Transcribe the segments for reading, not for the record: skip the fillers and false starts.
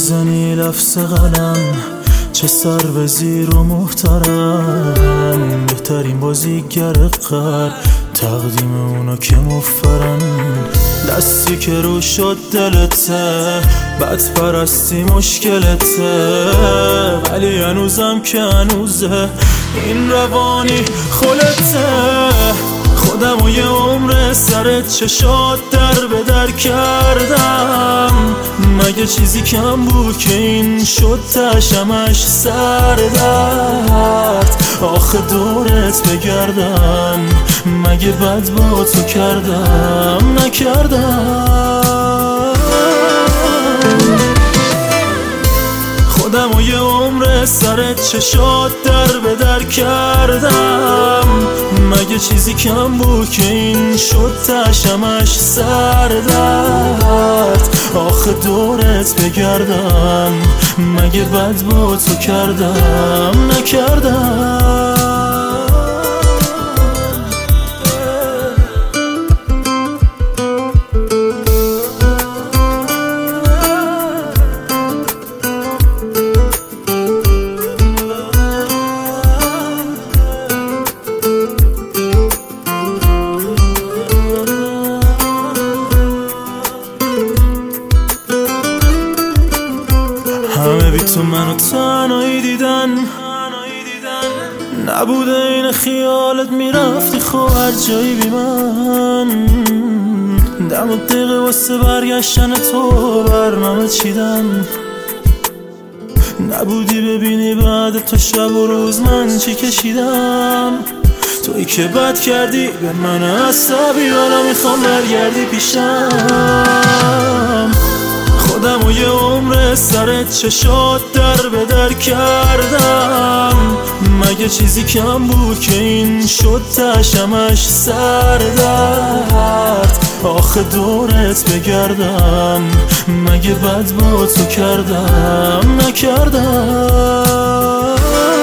میزنی لفظ قلم، چه سر به زیر و محترم. بهترین بازیگر قهر تقدیم اونا که مفرن. دستی که رو شد دلته، بد پرستی مشکلته، ولی هنوزم که هنوزه این روانی خلته. خودم و یه عمر سرت چشات در به در کردم. مگه چیزی کم بود که این شد تشمش سردرد؟ آخه دورت بگردم، مگه بد با تو کردم نکردم؟ خودم و یه عمر سرت چشات در به در کردم. مگه چیزی کم بود که این شد تشمش سردرد؟ آخه دورت بگردم، مگه بد با تو کردم نکردم؟ همه بی تو منو تنهایی دیدن، نبوده این خیالت میرفتی خب هر جایی بی من. دم و دقیقه واسه برگشتن تو برنامه چیدم، نبودی ببینی بعد تو شب و روز من چی کشیدم. تویی که بد کردی به من عصبی، حالا میخوام برگردی پیشم. خودم و یه عمر سرت چشات در به در کردم. مگه چیزی کم بود که این شد تشمش سردرد؟ آخه دورت بگردم، مگه بد با تو کردم نکردم؟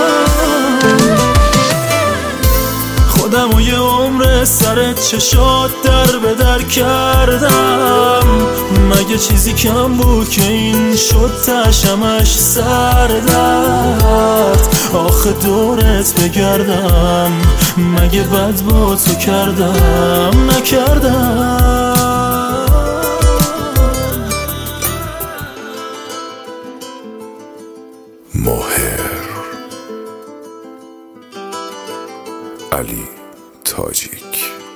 خودم و یه عمر سرت چشات در به در کردم. مگه چیزی کم بود که این شد تشمش سردرد؟ آخه دورت بگردم، مگه بد با تو کردم نکردم؟ ماهر علی تاجیک